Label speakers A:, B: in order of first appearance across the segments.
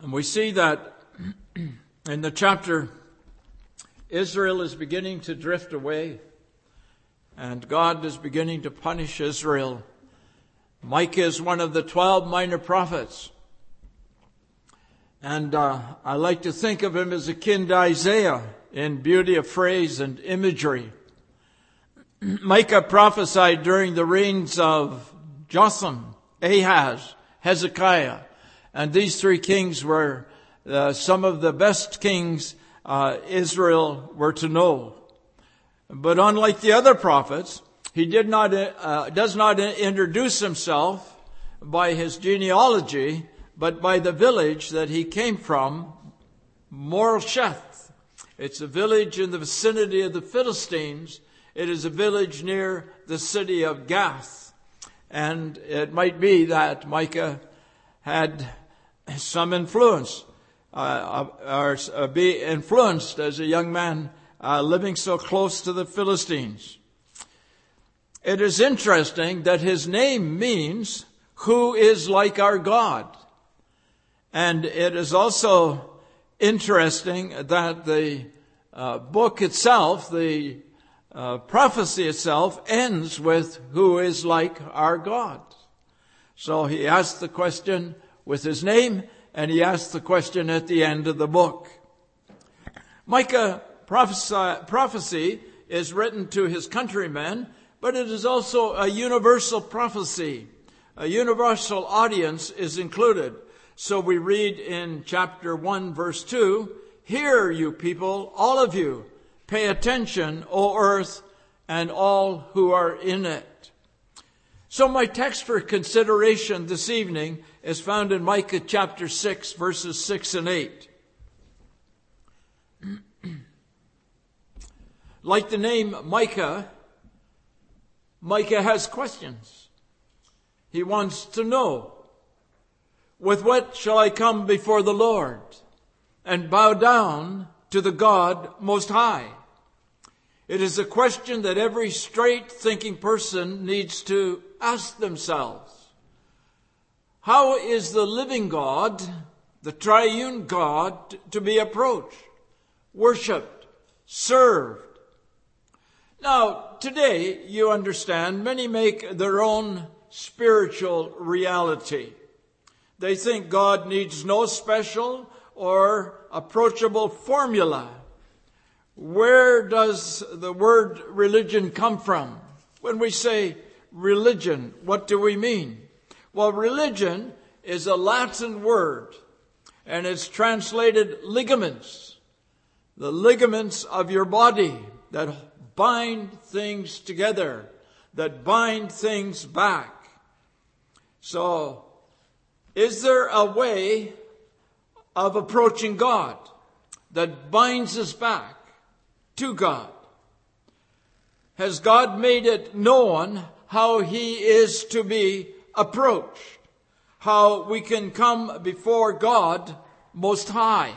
A: And we see that in the chapter, Israel is beginning to drift away, and God is beginning to punish Israel. Micah is one of the 12 minor prophets. And I like to think of him as akin to Isaiah in beauty of phrase and imagery. Micah prophesied during the reigns of Jotham, Ahaz, Hezekiah. And these three kings were some of the best kings Israel were to know. But unlike the other prophets, he does not introduce himself by his genealogy, but by the village that he came from, Moresheth. It's a village in the vicinity of the Philistines. It is a village near the city of Gath. And it might be that Micah had some influence, or be influenced as a young man living so close to the Philistines. It is interesting that his name means, who is like our God? And it is also interesting that the book itself, the prophecy itself, ends with, who is like our God? So he asked the question with his name, and he asked the question at the end of the book. Micah prophecy is written to his countrymen, but it is also a universal prophecy. A universal audience is included. So we read in chapter 1, verse 2, "Hear, you people, all of you, pay attention, O earth, and all who are in it." So my text for consideration this evening is found in Micah chapter 6, verses 6 and 8. Like the name Micah, Micah has questions. He wants to know, with what shall I come before the Lord and bow down to the God Most High? It is a question that every straight-thinking person needs to ask themselves. How is the living God, the triune God, to be approached, worshipped, served? Now, today, you understand, many make their own spiritual reality. They think God needs no special or approachable formula. Where does the word religion come from? When we say religion, what do we mean? Well, religion is a Latin word, and it's translated ligaments. The ligaments of your body that bind things together, that bind things back. So, is there a way of approaching God that binds us back to God? Has God made it known how He is to be approached? How we can come before God Most High?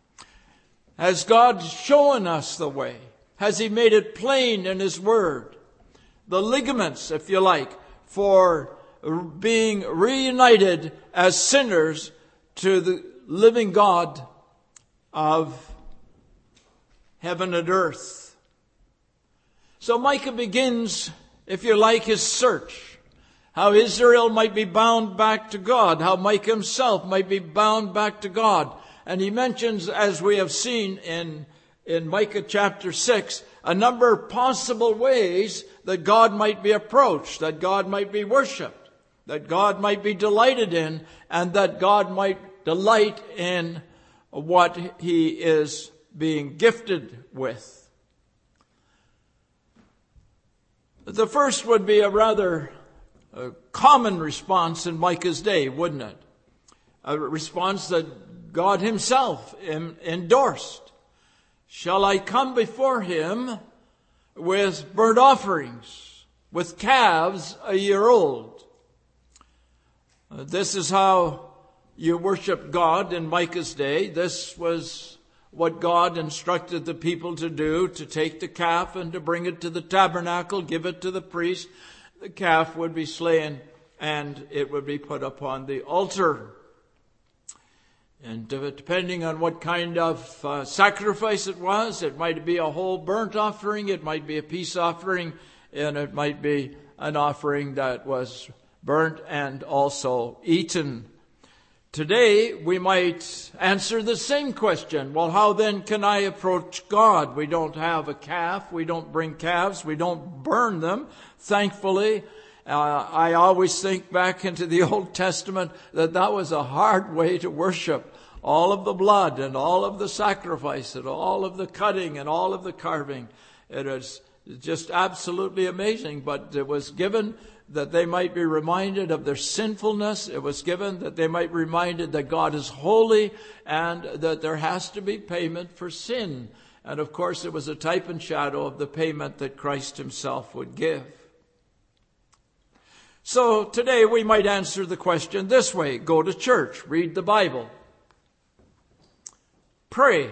A: Has God shown us the way? Has He made it plain in His Word? The ligaments, if you like, for being reunited as sinners to the living God of heaven and earth. So Micah begins, if you like, his search. How Israel might be bound back to God. How Micah himself might be bound back to God. And he mentions, as we have seen in Micah chapter 6, a number of possible ways that God might be approached, that God might be worshipped, that God might be delighted in, and that God might delight in what He is being gifted with. The first would be a rather common response in Micah's day, wouldn't it? A response that God Himself endorsed. Shall I come before Him with burnt offerings, with calves a year old? This is how you worship God in Micah's day. This was what God instructed the people to do, to take the calf and to bring it to the tabernacle, give it to the priest. The calf would be slain and it would be put upon the altar. And depending on what kind of sacrifice it was, it might be a whole burnt offering, it might be a peace offering, and it might be an offering that was burnt and also eaten. Today, we might answer the same question. Well, how then can I approach God? We don't have a calf. We don't bring calves. We don't burn them. Thankfully, I always think back into the Old Testament that was a hard way to worship. All of the blood and all of the sacrifice and all of the cutting and all of the carving. It is just absolutely amazing. But it was given that they might be reminded of their sinfulness. It was given that they might be reminded that God is holy and that there has to be payment for sin. And of course, it was a type and shadow of the payment that Christ himself would give. So today we might answer the question this way. Go to church, read the Bible, pray,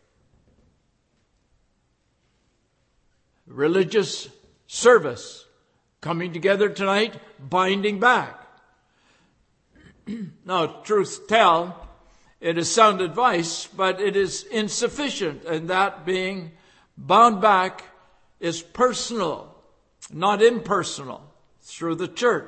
A: religious service, coming together tonight, binding back. Now, truth tell, it is sound advice, but it is insufficient, and that being bound back is personal, not impersonal, through the church.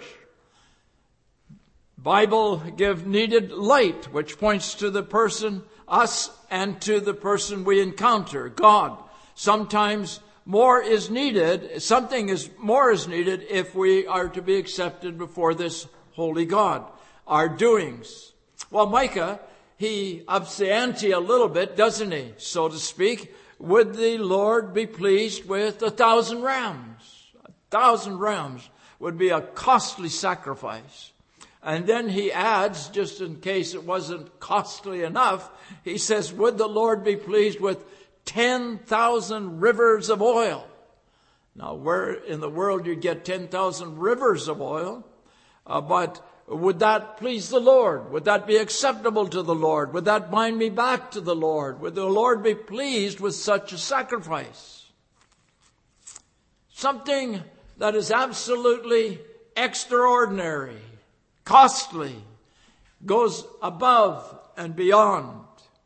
A: Bible give needed light, which points to the person, us, and to the person we encounter, God. Sometimes more is needed, more is needed if we are to be accepted before this holy God. Our doings. Well, Micah, he ups the ante a little bit, doesn't he? So to speak, would the Lord be pleased with 1,000 rams? 1,000 rams would be a costly sacrifice. And then he adds, just in case it wasn't costly enough, he says, would the Lord be pleased with 10,000 rivers of oil? Now, where in the world you get 10,000 rivers of oil? But would that please the Lord? Would that be acceptable to the Lord? Would that bind me back to the Lord? Would the Lord be pleased with such a sacrifice? Something that is absolutely extraordinary, costly, goes above and beyond.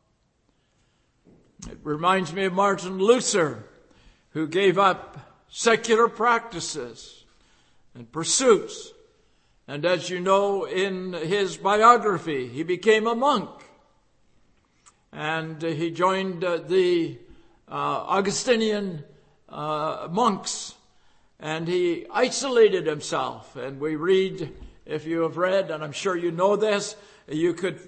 A: It reminds me of Martin Luther, who gave up secular practices and pursuits. And as you know, in his biography, he became a monk. And he joined the Augustinian monks. And he isolated himself. And we read, if you have read, and I'm sure you know this, you could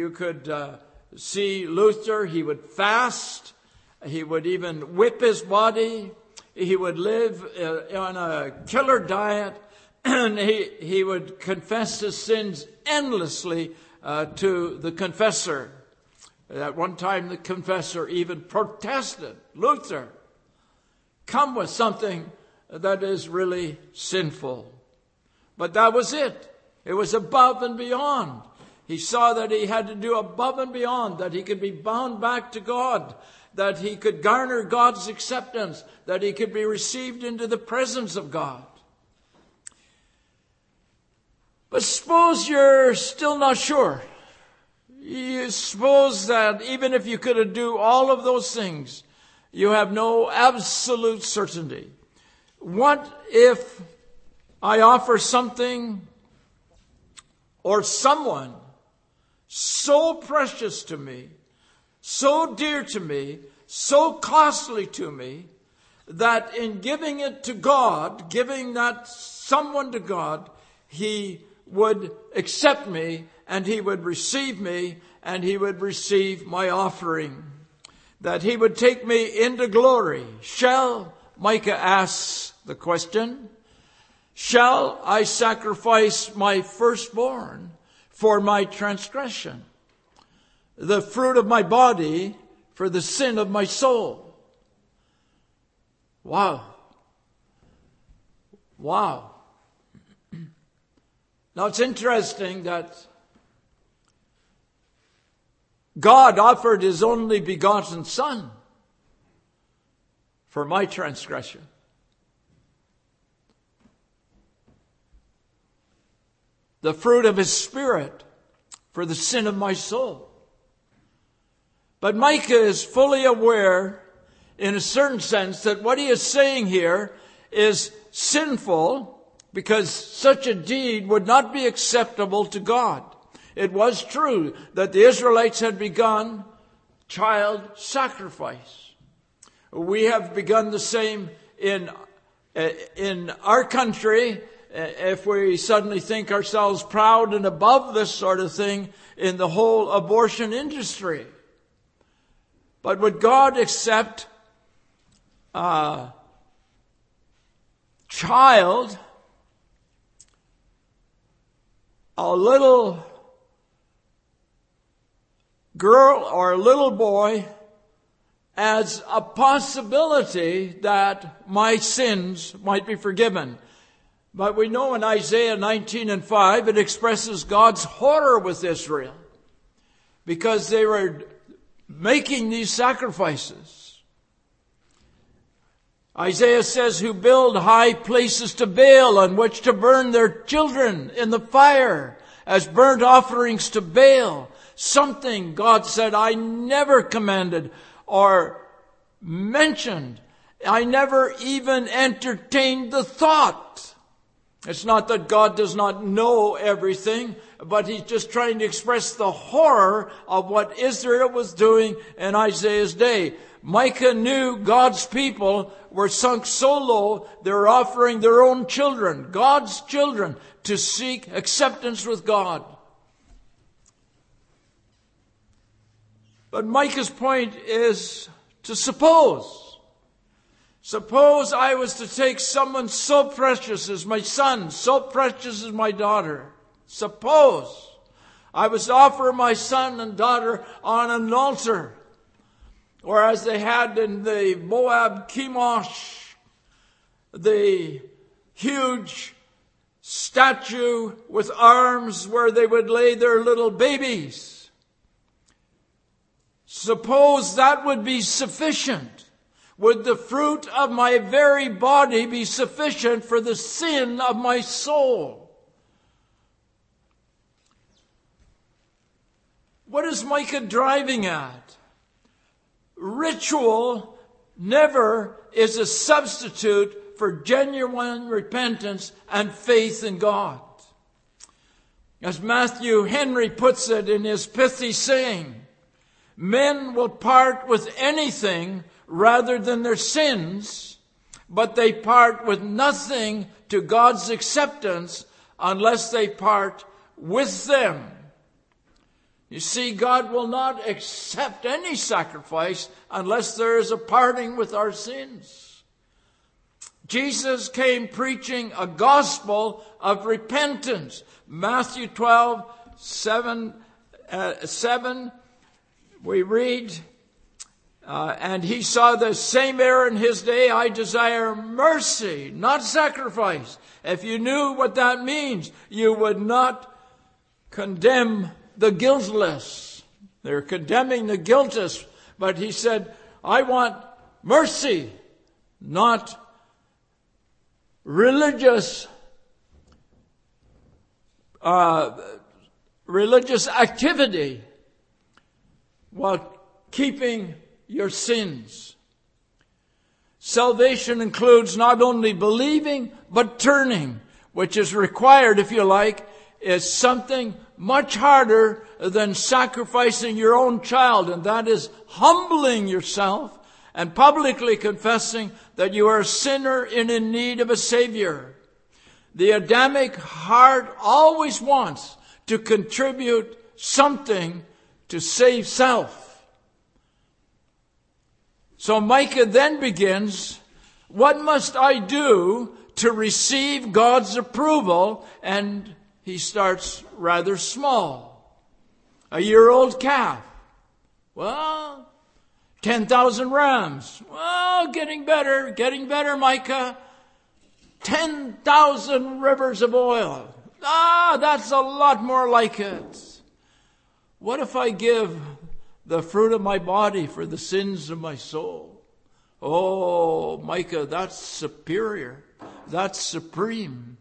A: see Luther. He would fast. He would even whip his body. He would live on a killer diet. And he would confess his sins endlessly to the confessor. At one time, the confessor even protested, Luther, come with something that is really sinful. But that was it. It was above and beyond. He saw that he had to do above and beyond, that he could be bound back to God, that he could garner God's acceptance, that he could be received into the presence of God. But suppose you're still not sure. You suppose that even if you could do all of those things, you have no absolute certainty. What if I offer something or someone so precious to me, so dear to me, so costly to me, that in giving it to God, giving that someone to God, he would accept me and he would receive me and he would receive my offering, that he would take me into glory? Micah asks the question, shall I sacrifice my firstborn for my transgression, the fruit of my body for the sin of my soul? Wow. Now it's interesting that God offered his only begotten Son for my transgression. The fruit of his Spirit for the sin of my soul. But Micah is fully aware, in a certain sense, that what he is saying here is sinful, because such a deed would not be acceptable to God. It was true that the Israelites had begun child sacrifice. We have begun the same in our country, if we suddenly think ourselves proud and above this sort of thing in the whole abortion industry. But would God accept a child, a little girl or a little boy, as a possibility that my sins might be forgiven? But we know in Isaiah 19:5 it expresses God's horror with Israel because they were making these sacrifices. Isaiah says, who build high places to Baal on which to burn their children in the fire as burnt offerings to Baal. Something God said I never commanded or mentioned. I never even entertained the thought. It's not that God does not know everything, but he's just trying to express the horror of what Israel was doing in Isaiah's day. Micah knew God's people were sunk so low, they were offering their own children, God's children, to seek acceptance with God. But Micah's point is to suppose. Suppose I was to take someone so precious as my son, so precious as my daughter. Suppose I was to offer my son and daughter on an altar, or as they had in the Moab Chemosh, the huge statue with arms where they would lay their little babies. Suppose that would be sufficient. Would the fruit of my very body be sufficient for the sin of my soul? What is Micah driving at? Ritual never is a substitute for genuine repentance and faith in God. As Matthew Henry puts it in his pithy saying, men will part with anything rather than their sins, but they part with nothing to God's acceptance unless they part with them. You see, God will not accept any sacrifice unless there is a parting with our sins. Jesus came preaching a gospel of repentance. Matthew 12:7, we read, and he saw the same error in his day. I desire mercy, not sacrifice. If you knew what that means, you would not condemn the guiltless. They're condemning the guiltless. But he said, I want mercy, not religious activity, while keeping your sins. Salvation includes not only believing, but turning, which is required, if you like, is something much harder than sacrificing your own child, and that is humbling yourself and publicly confessing that you are a sinner and in need of a Savior. The Adamic heart always wants to contribute something to save self. So Micah then begins, what must I do to receive God's approval? And he starts rather small. A year-old calf. Well, 10,000 rams. Well, getting better, Micah. 10,000 rivers of oil. That's a lot more like it. What if I give the fruit of my body for the sins of my soul? Oh, Micah, that's superior. That's supreme.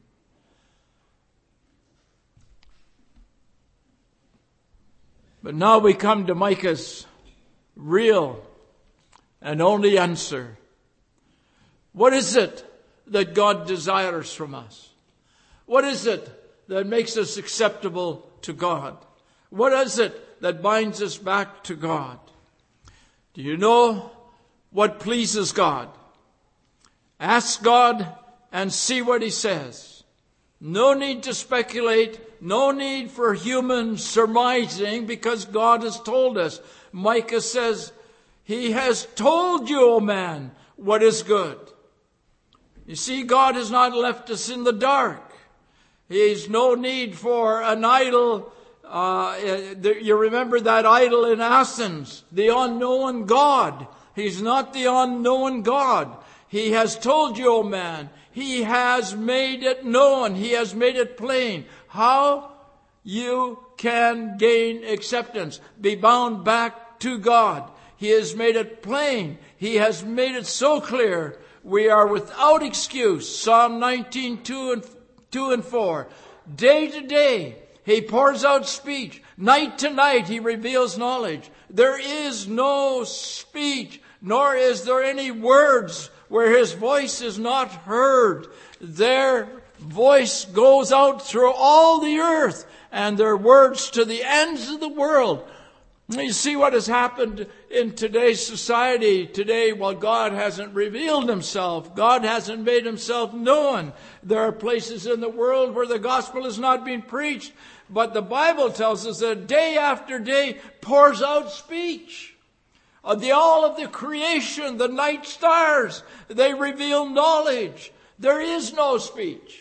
A: But now we come to Micah's real and only answer. What is it that God desires from us? What is it that makes us acceptable to God? What is it that binds us back to God? Do you know what pleases God? Ask God and see what He says. No need to speculate. No need for human surmising, because God has told us. Micah says, He has told you, O man, what is good. You see, God has not left us in the dark. He's no need for an idol. You remember that idol in Athens, the unknown God. He's not the unknown God. He has told you, O man. He has made it known. He has made it plain how you can gain acceptance, be bound back to God. He has made it plain. He has made it so clear. We are without excuse. Psalm 19, 2 and 4. Day to day, He pours out speech. Night to night, He reveals knowledge. There is no speech, nor is there any words where His voice is not heard. Their voice goes out through all the earth, and their words to the ends of the world. You see what has happened in today's society today. Well, God hasn't revealed Himself. God hasn't made Himself known. There are places in the world where the gospel is not being preached, but the Bible tells us that day after day pours out speech. All of the creation, the night stars, they reveal knowledge. There is no speech.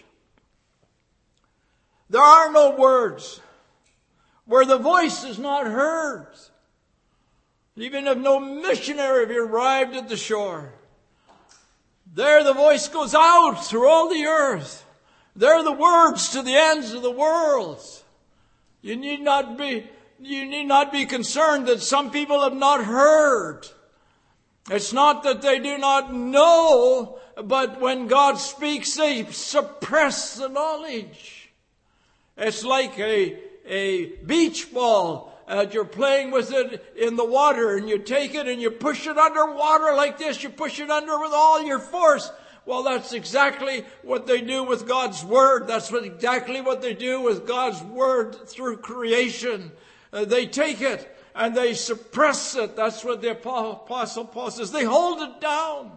A: There are no words where the voice is not heard. Even if no missionary have arrived at the shore, there the voice goes out through all the earth. There are the words to the ends of the world. You need not be concerned that some people have not heard. It's not that they do not know, but when God speaks, they suppress the knowledge. It's like a beach ball. You're playing with it in the water, and you take it and you push it underwater like this. You push it under with all your force. Well, that's exactly what they do with God's Word. That's exactly what they do with God's Word through creation. They take it and they suppress it. That's what the Apostle Paul says. They hold it down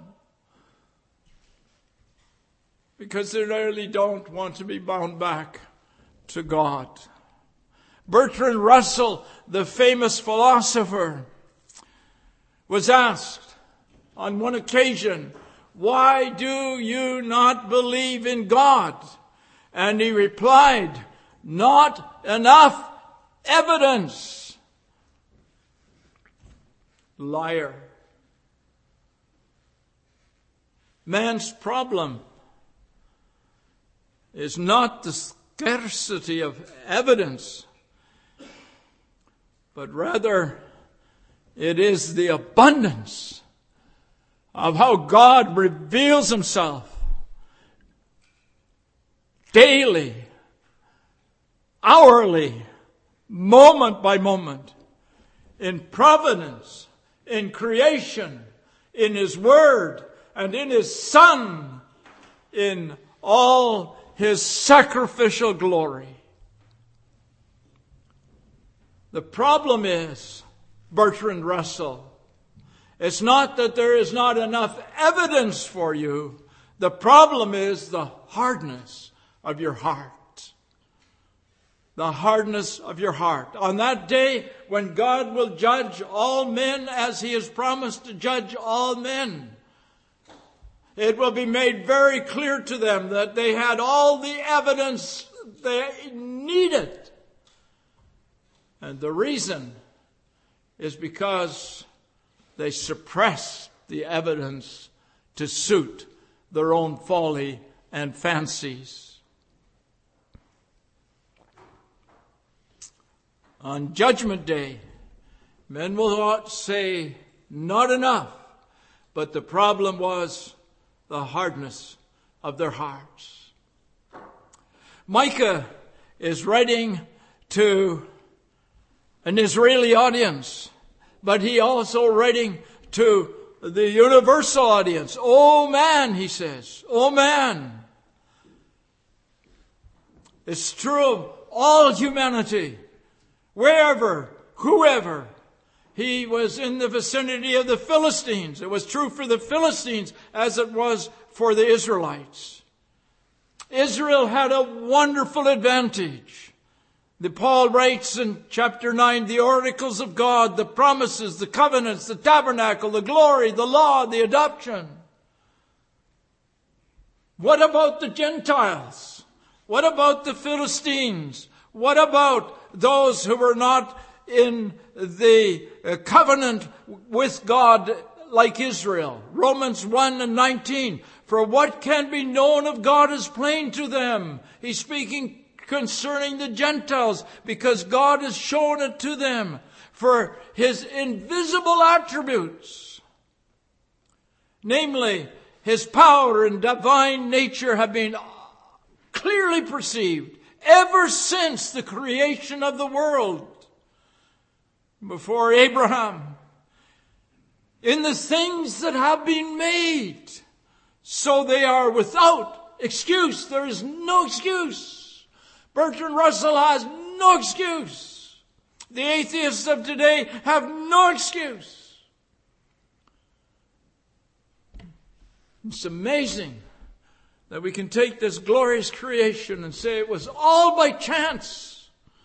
A: because they really don't want to be bound back to God. Bertrand Russell, the famous philosopher, was asked on one occasion, "Why do you not believe in God?" And he replied, "Not enough evidence." Liar. Man's problem is not the scarcity of evidence, but rather it is the abundance of how God reveals Himself daily, hourly, moment by moment, in providence, in creation, in His Word, and in His Son, in all His sacrificial glory. The problem is, Bertrand Russell, it's not that there is not enough evidence for you. The problem is the hardness of your heart. The hardness of your heart. On that day when God will judge all men as He has promised to judge all men, it will be made very clear to them that they had all the evidence they needed. And the reason is because they suppressed the evidence to suit their own folly and fancies. On Judgment Day, men will say, not enough, but the problem was the hardness of their hearts. Micah is writing to an Israeli audience. but he also writing to the universal audience. Oh man, he says, oh man. It's true of all humanity, wherever, whoever. He was in the vicinity of the Philistines. It was true for the Philistines as it was for the Israelites. Israel had a wonderful advantage. Paul writes in chapter 9, the oracles of God, the promises, the covenants, the tabernacle, the glory, the law, the adoption. What about the Gentiles? What about the Philistines? What about those who were not in the covenant with God like Israel? Romans 1:19. For what can be known of God is plain to them. He's speaking concerning the Gentiles because God has shown it to them. For his invisible attributes, namely his power and divine nature, have been clearly perceived ever since the creation of the world. Before Abraham, in the things that have been made, so they are without excuse. There is no excuse. Bertrand Russell has no excuse. The atheists of today have no excuse. It's amazing that we can take this glorious creation and say it was all by chance,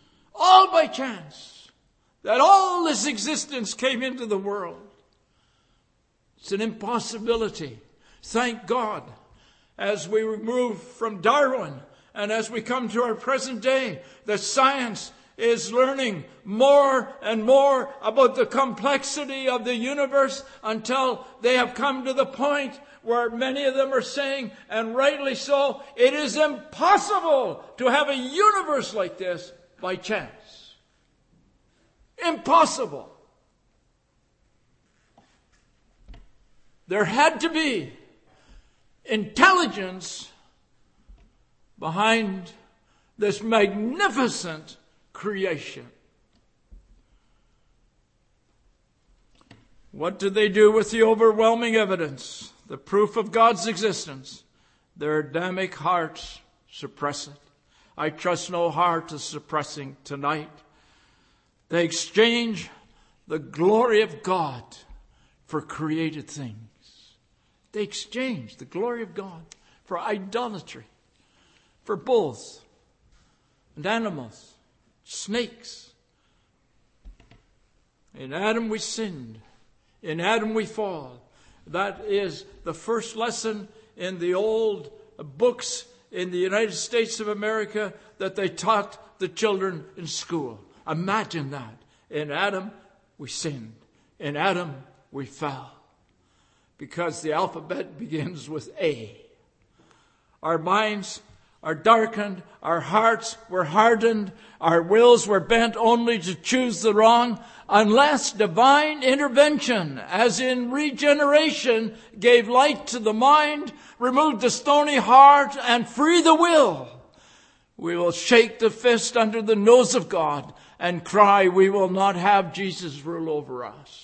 A: that all this existence came into the world. It's an impossibility. Thank God, as we move from Darwin and as we come to our present day, that science is learning more and more about the complexity of the universe until they have come to the point where many of them are saying, and rightly so, it is impossible to have a universe like this by chance. Impossible. There had to be intelligence behind this magnificent creation. What did they do with the overwhelming evidence, the proof of God's existence? Their Adamic hearts suppress it. I trust no heart is suppressing tonight. They exchange the glory of God for created things. They exchange the glory of God for idolatry, for bulls and animals, snakes. In Adam we sinned. In Adam we fall. That is the first lesson in the old books in the United States of America that they taught the children in school. Imagine that. In Adam we sinned. In Adam we fell. Because the alphabet begins with A. Our minds are darkened, our hearts were hardened, our wills were bent only to choose the wrong, unless divine intervention, as in regeneration, gave light to the mind, removed the stony heart, and free the will. We will shake the fist under the nose of God and cry, we will not have Jesus rule over us.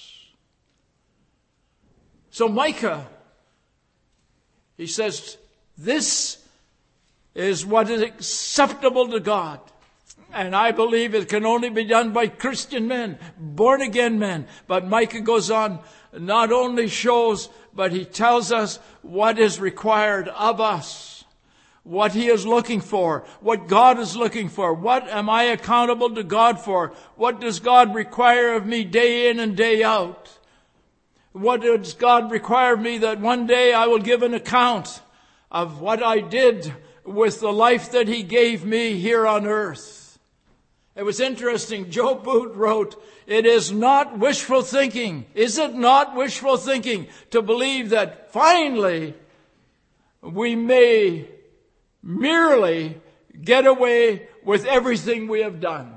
A: So Micah, he says, this is what is acceptable to God. And I believe it can only be done by Christian men, born again men. But Micah goes on, not only shows, but he tells us what is required of us. What he is looking for, what God is looking for. What am I accountable to God for? What does God require of me day in and day out? What does God require of me that one day I will give an account of what I did with the life that he gave me here on earth? It was interesting. Joe Boot wrote, it is not wishful thinking. Is it not wishful thinking to believe that finally we may merely get away with everything we have done?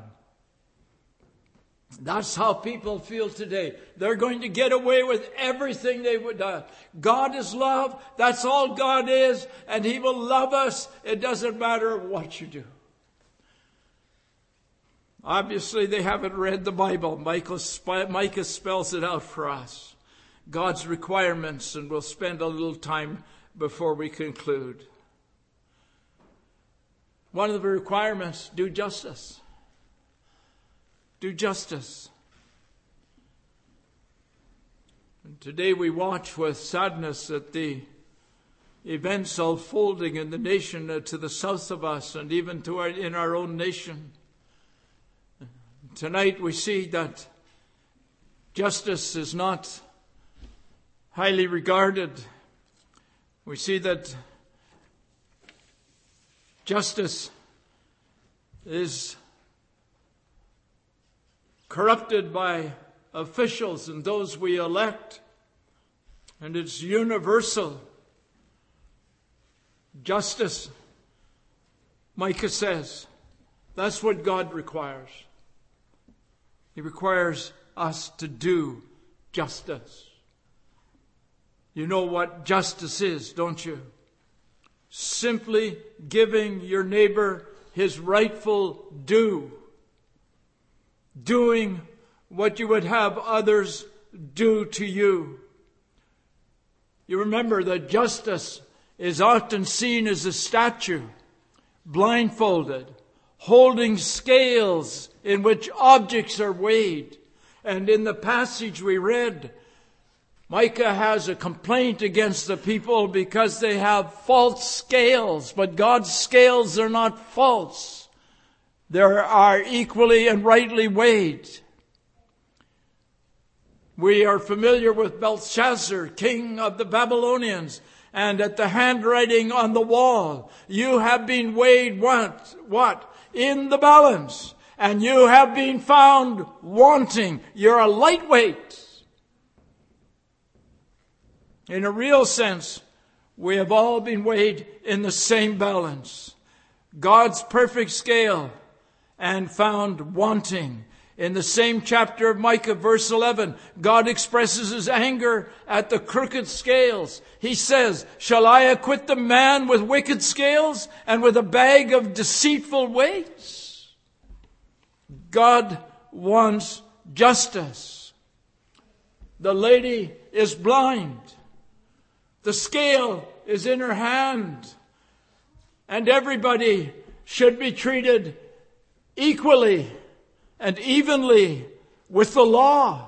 A: That's how people feel today. They're going to get away with everything they would do. God is love. That's all God is. And he will love us. It doesn't matter what you do. Obviously, they haven't read the Bible. Micah spells it out for us. God's requirements, and we'll spend a little time before we conclude. One of the requirements, do justice. Do justice. And today we watch with sadness at the events unfolding in the nation to the south of us and even in our own nation. Tonight we see that justice is not highly regarded. We see that justice is corrupted by officials and those we elect, and it's universal. Justice, Micah says, that's what God requires. He requires us to do justice. You know what justice is, don't you? Simply giving your neighbor his rightful due. Doing what you would have others do to you. You remember that justice is often seen as a statue, blindfolded, holding scales in which objects are weighed. And in the passage we read, Micah has a complaint against the people because they have false scales. But God's scales are not false. They are equally and rightly weighed. We are familiar with Belshazzar, king of the Babylonians, and at the handwriting on the wall, you have been weighed what? In the balance. And you have been found wanting. You're a lightweight. In a real sense, we have all been weighed in the same balance. God's perfect scale and found wanting. In the same chapter of Micah, verse 11, God expresses his anger at the crooked scales. He says, shall I acquit the man with wicked scales and with a bag of deceitful weights? God wants justice. The lady is blind. The scale is in her hand. And everybody should be treated equally and evenly with the law.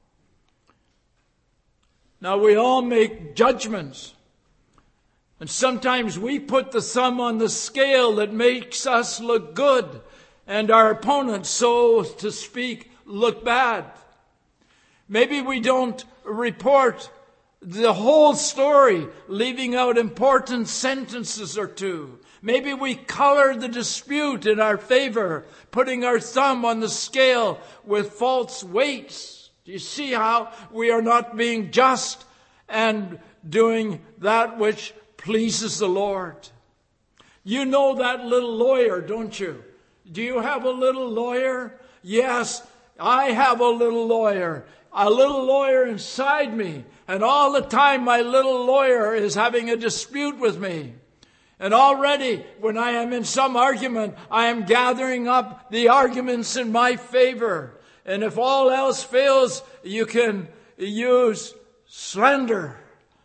A: Now we all make judgments. And sometimes we put the thumb on the scale that makes us look good and our opponents, so to speak, look bad. Maybe we don't report the whole story, leaving out important sentences or two. Maybe we color the dispute in our favor, putting our thumb on the scale with false weights. Do you see how we are not being just and doing that which pleases the Lord? You know that little lawyer, don't you? Do you have a little lawyer? Yes, I have a little lawyer inside me. And all the time my little lawyer is having a dispute with me. And already when I am in some argument, I am gathering up the arguments in my favor. And if all else fails, you can use slander.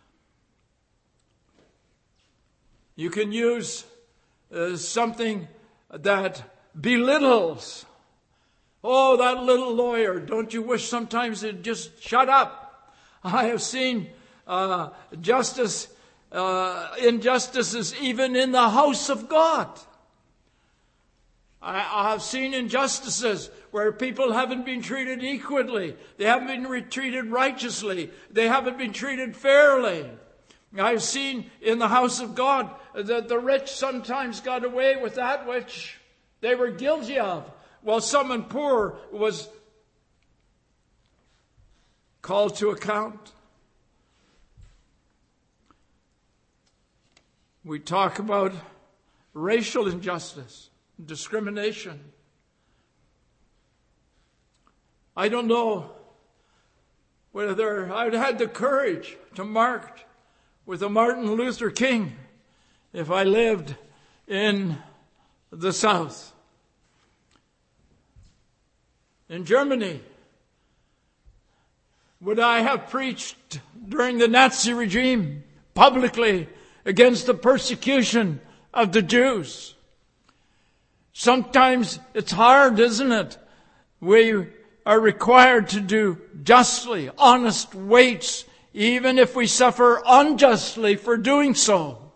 A: You can use something that belittles. Oh, that little lawyer, don't you wish sometimes it'd just shut up? I have seen injustices even in the house of God. I have seen injustices where people haven't been treated equally. They haven't been treated righteously. They haven't been treated fairly. I've seen in the house of God that the rich sometimes got away with that which they were guilty of, while someone poor was called to account. We talk about racial injustice, discrimination. I don't know whether I'd had the courage to march with a Martin Luther King if I lived in the South. in Germany? Would I have preached during the Nazi regime publicly against the persecution of the Jews? Sometimes it's hard, isn't it? We are required to do justly, honest weights, even if we suffer unjustly for doing so.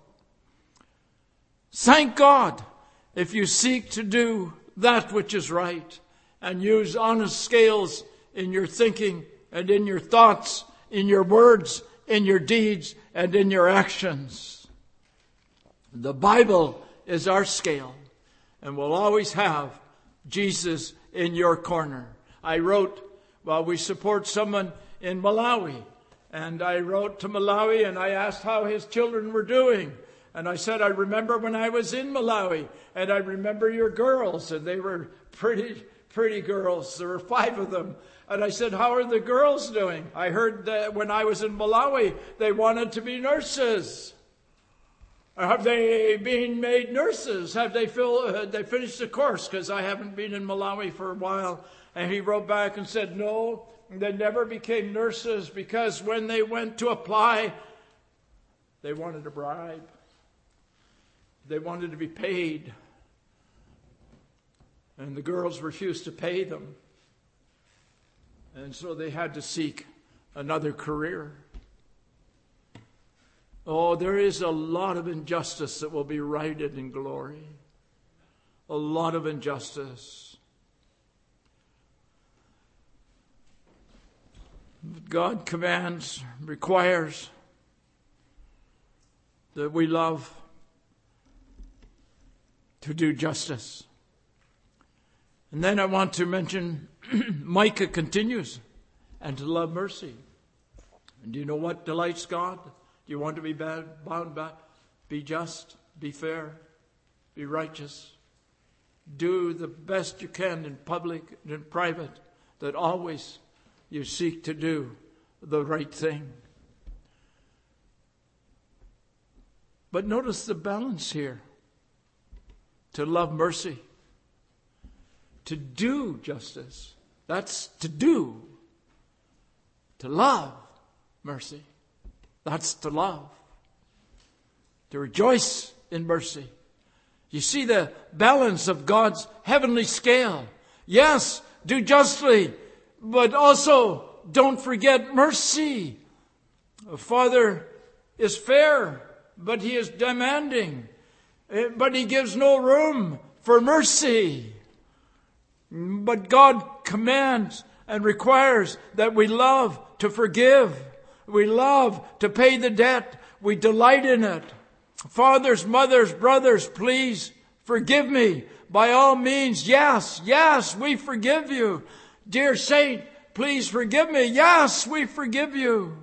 A: Thank God if you seek to do that which is right and use honest scales in your thinking and in your thoughts, in your words, in your deeds, and in your actions. The Bible is our scale, and will always have Jesus in your corner. I wrote, we support someone in Malawi, and I wrote to Malawi and I asked how his children were doing. And I said, I remember when I was in Malawi, and I remember your girls, and they were pretty girls. There were 5 of them. And I said, how are the girls doing? I heard that when I was in Malawi, they wanted to be nurses. Have they been made nurses? Have they finished the course? Because I haven't been in Malawi for a while. And he wrote back and said, no, they never became nurses because when they went to apply, they wanted a bribe. They wanted to be paid. And the girls refused to pay them. And so they had to seek another career. Oh, there is a lot of injustice that will be righted in glory. A lot of injustice. But God commands, requires that we love to do justice. And then I want to mention Micah continues, and to love mercy. And do you know what delights God? Do you want to be bound by? Be just, be fair, be righteous. Do the best you can in public and in private, that always you seek to do the right thing. But notice the balance here. To love mercy. To do justice. That's to do. To love mercy. That's to love. To rejoice in mercy. You see the balance of God's heavenly scale. Yes, do justly, but also don't forget mercy. A father is fair, but he is demanding. But he gives no room for mercy. But God commands and requires that we love to forgive. We love to pay the debt. We delight in it. Fathers, mothers, brothers, please forgive me. By all means, yes, we forgive you. Dear saint, please forgive me. Yes, we forgive you.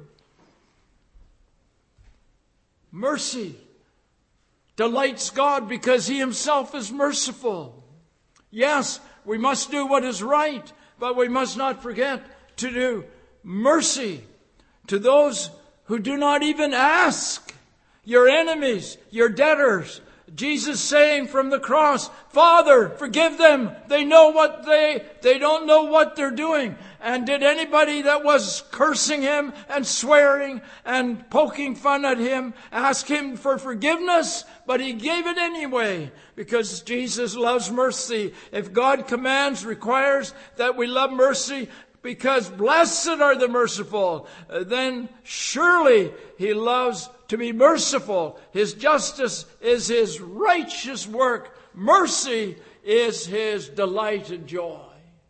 A: Mercy delights God because he himself is merciful. Yes, we must do what is right, but we must not forget to do mercy to those who do not even ask. Your enemies, your debtors. Jesus saying from the cross, Father, forgive them. They don't know what they're doing. And did anybody that was cursing him and swearing and poking fun at him ask him for forgiveness? But he gave it anyway because Jesus loves mercy. If God commands, requires that we love mercy, because blessed are the merciful, then surely he loves to be merciful. His justice is his righteous work. Mercy is his delight and joy.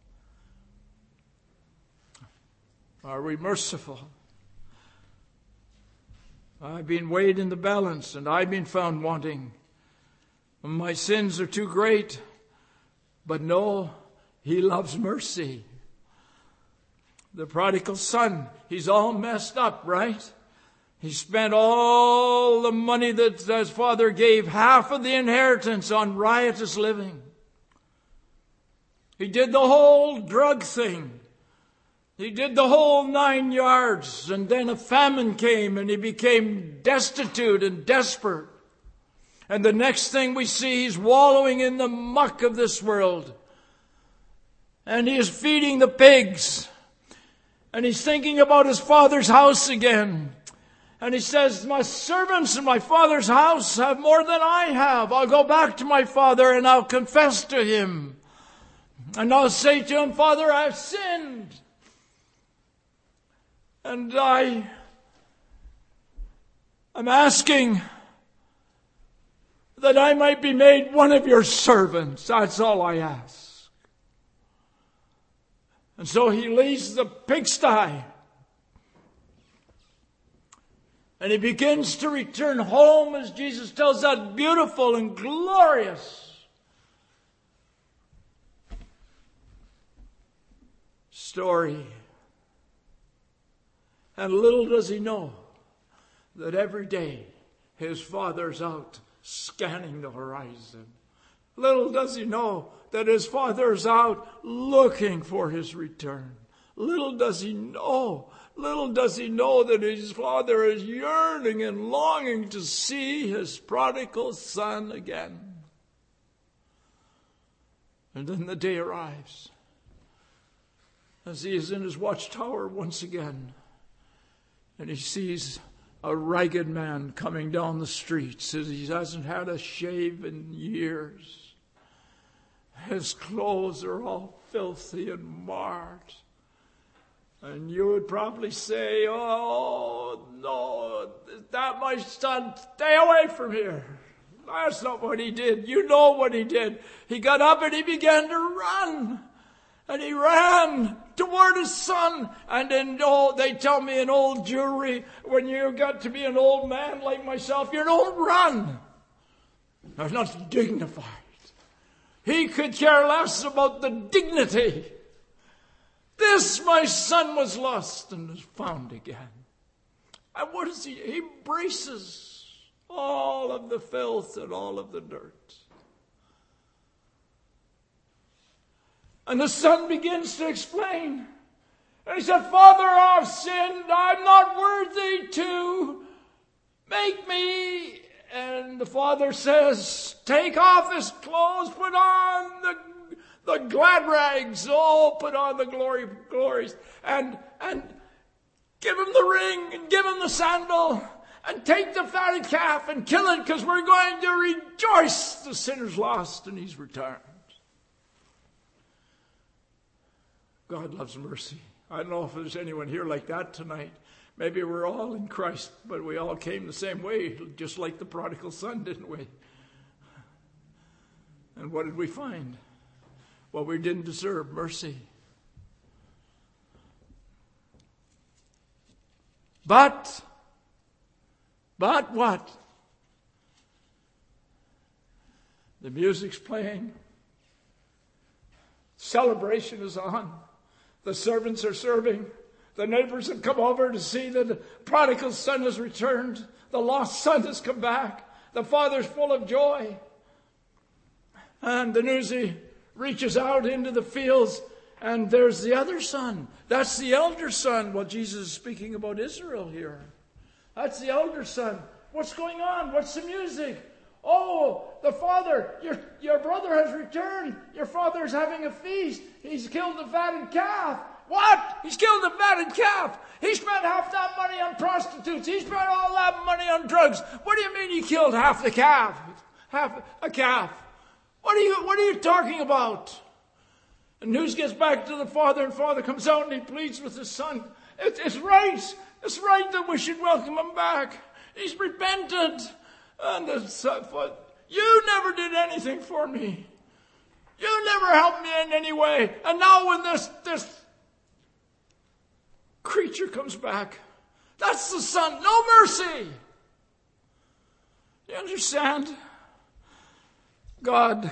A: Are we merciful? I've been weighed in the balance and I've been found wanting. My sins are too great. But no, he loves mercy. The prodigal son, he's all messed up, right? He spent all the money that his father gave, half of the inheritance, on riotous living. He did the whole drug thing. He did the whole 9 yards, and then a famine came and he became destitute and desperate. And the next thing we see, he's wallowing in the muck of this world. and he is feeding the pigs. And he's thinking about his father's house again. And he says, my servants in my father's house have more than I have. I'll go back to my father and I'll confess to him. And I'll say to him, Father, I've sinned. And I'm asking that I might be made one of your servants. That's all I ask. And so he leaves the pigsty. And he begins to return home, as Jesus tells that beautiful and glorious story. And little does he know that every day his father's out scanning the horizon. Little does he know that his father's out looking for his return. Little does he know that his father is yearning and longing to see his prodigal son again. And then the day arrives, as he is in his watchtower once again, and he sees a ragged man coming down the streets. He hasn't had a shave in years. His clothes are all filthy and marred. And you would probably say, oh, no, that my son, stay away from here. That's not what he did. You know what he did. He got up and he began to run. And he ran toward his son. And then, they tell me in old Jewry, when you got to be an old man like myself, you don't run. That's not dignified. He could care less about the dignity. This, my son, was lost and is found again. And what does he? He embraces all of the filth and all of the dirt. And the son begins to explain. And he said, Father, I've sinned. I'm not worthy to make me. And the father says, take off his clothes, put on the glad rags. Oh, put on the glories. And give him the ring and give him the sandal. And take the fatted calf and kill it, because we're going to rejoice. The sinner's lost and he's returned. God loves mercy. I don't know if there's anyone here like that tonight. Maybe we're all in Christ, but we all came the same way, just like the prodigal son, didn't we? And what did we find? Well, we didn't deserve mercy. But what? The music's playing. Celebration is on. The servants are serving. The neighbors have come over to see that the prodigal son has returned. The lost son has come back. The father's full of joy. And the newsie reaches out into the fields, and there's the other son. That's the elder son. Well, Jesus is speaking about Israel here. That's the elder son. What's going on? What's the music? Oh, the father, your brother has returned. Your father's having a feast. He's killed the fatted calf. What? He's killed the fatted calf. He spent half that money on prostitutes. He spent all that money on drugs. What do you mean he killed half the calf? Half a calf. What are you talking about? And news gets back to the father, and father comes out and he pleads with his son. It's right. It's right that we should welcome him back. He's repented. And the son, you never did anything for me. You never helped me in any way. And now when this creature comes back, that's the son. No mercy. You understand? God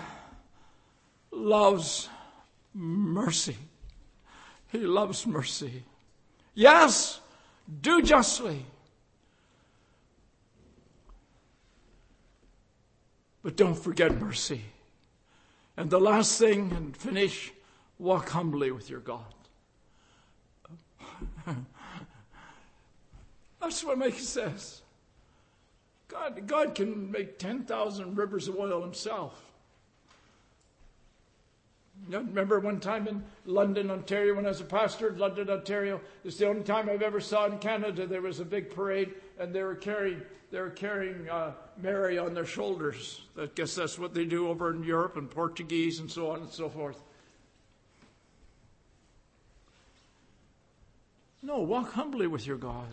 A: loves mercy. He loves mercy. Yes, do justly. But don't forget mercy. And the last thing, and finish, walk humbly with your God. That's what Micah says. God can make 10,000 rivers of oil himself. You remember one time in London, Ontario, when I was a pastor in London, Ontario, it's the only time I've ever saw in Canada, there was a big parade, and they were carrying Mary on their shoulders. I guess that's what they do over in Europe, and Portuguese and so on and so forth. No, walk humbly with your God.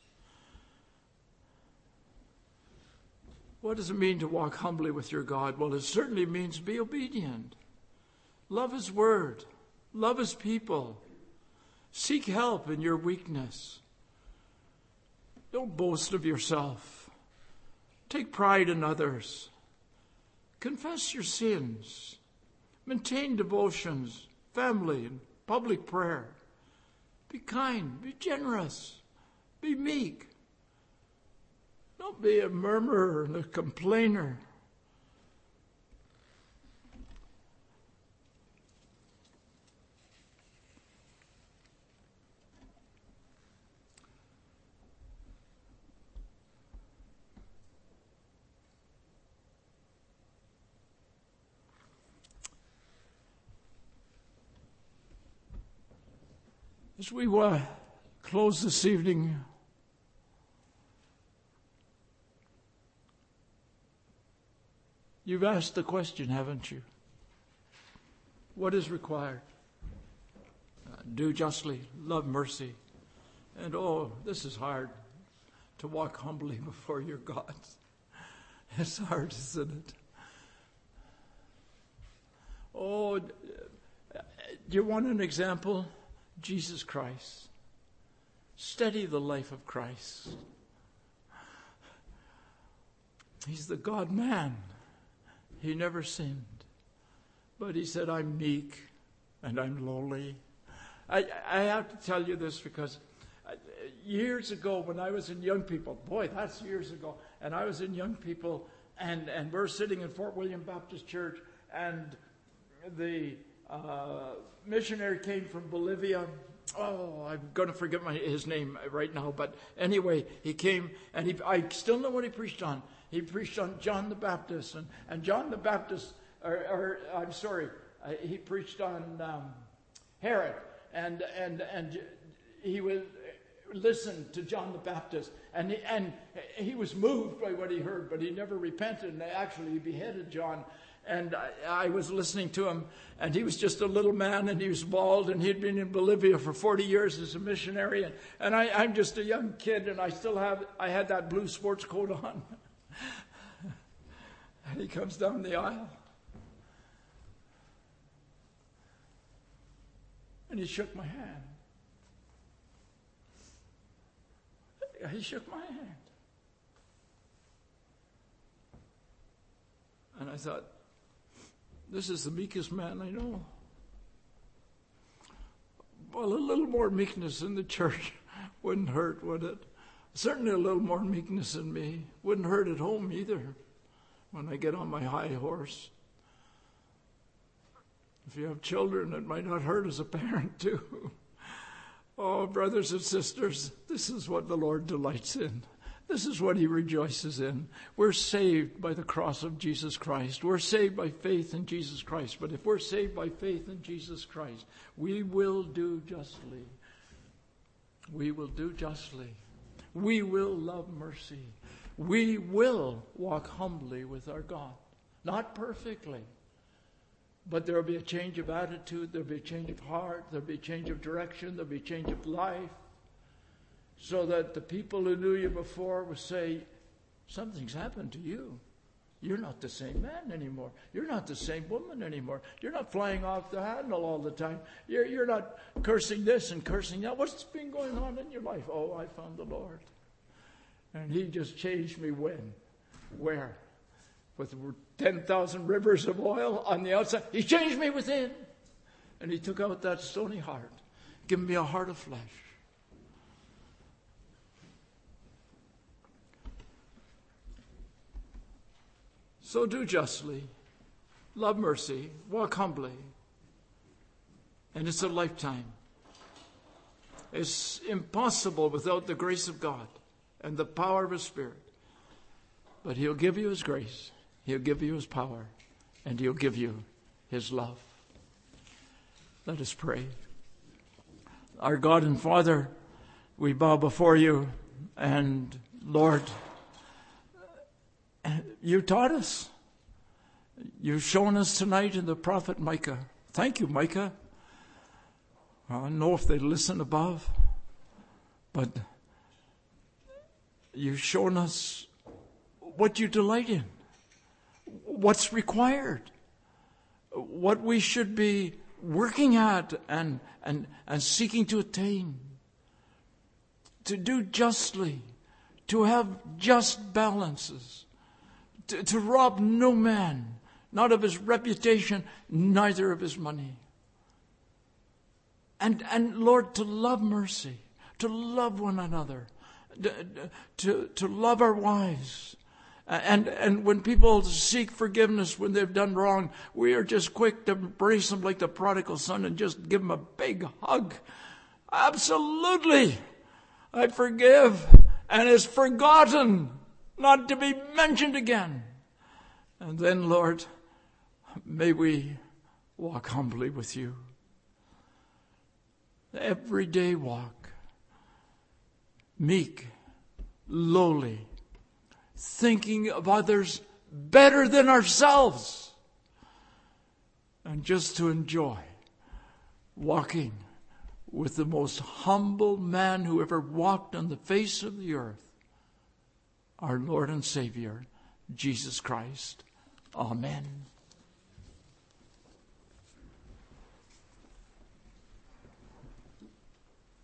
A: What does it mean to walk humbly with your God? Well, it certainly means be obedient. Love His word. Love His people. Seek help in your weakness. Don't boast of yourself. Take pride in others. Confess your sins. Maintain devotions, family, and public prayer. Be kind. Be generous. Be meek. Don't be a murmurer and a complainer. As we close this evening, you've asked the question, haven't you? What is required? Do justly, love mercy. And this is hard, to walk humbly before your God. It's hard, isn't it? Do you want an example? Jesus Christ. Study the life of Christ. He's the God-man. He never sinned. But he said, I'm meek and I'm lowly. I have to tell you this because years ago when I was in young people, boy, that's years ago, and I was in young people and we're sitting in Fort William Baptist Church, and the missionary came from Bolivia. I'm going to forget his name right now, but anyway, he came and I still know what he preached on. He preached on John the Baptist, and John the Baptist, he preached on Herod, and he would listen to John the Baptist, and he was moved by what he heard, but he never repented, and actually he beheaded John. And I was listening to him, and he was just a little man, and he was bald, and he'd been in Bolivia for 40 years as a missionary, and I'm just a young kid, and I had that blue sports coat on. And he comes down the aisle, and he shook my hand. He shook my hand. And I thought, this is the meekest man I know. Well, a little more meekness in the church wouldn't hurt, would it? Certainly a little more meekness in me. Wouldn't hurt at home either when I get on my high horse. If you have children, it might not hurt as a parent too. Oh, brothers and sisters, this is what the Lord delights in. This is what He rejoices in. We're saved by the cross of Jesus Christ. We're saved by faith in Jesus Christ. But if we're saved by faith in Jesus Christ, we will do justly. We will do justly. We will love mercy. We will walk humbly with our God. Not perfectly, but there will be a change of attitude. There will be a change of heart. There will be a change of direction. There will be a change of life. So that the people who knew you before will say, something's happened to you. You're not the same man anymore. You're not the same woman anymore. You're not flying off the handle all the time. You're not cursing this and cursing that. What's been going on in your life? Oh, I found the Lord. And He just changed me when? Where? With 10,000 rivers of oil on the outside. He changed me within. And He took out that stony heart, giving me a heart of flesh. So do justly, love mercy, walk humbly. And it's a lifetime. It's impossible without the grace of God and the power of His Spirit. But He'll give you His grace, He'll give you His power, and He'll give you His love. Let us pray. Our God and Father, we bow before you, and Lord, you taught us. You've shown us tonight in the prophet Micah. Thank you, Micah. I don't know if they listen above, but you've shown us what you delight in, what's required, what we should be working at and seeking to attain, to do justly, to have just balances, to rob no man, not of his reputation, neither of his money. And Lord, to love mercy, to love one another, to love our wives. And when people seek forgiveness when they've done wrong, we are just quick to embrace them like the prodigal son and just give them a big hug. Absolutely. I forgive, and it's forgotten, not to be mentioned again. And then, Lord, may we walk humbly with you. Everyday walk. Meek, lowly, thinking of others better than ourselves. And just to enjoy walking with the most humble man who ever walked on the face of the earth, our Lord and Savior, Jesus Christ. Amen.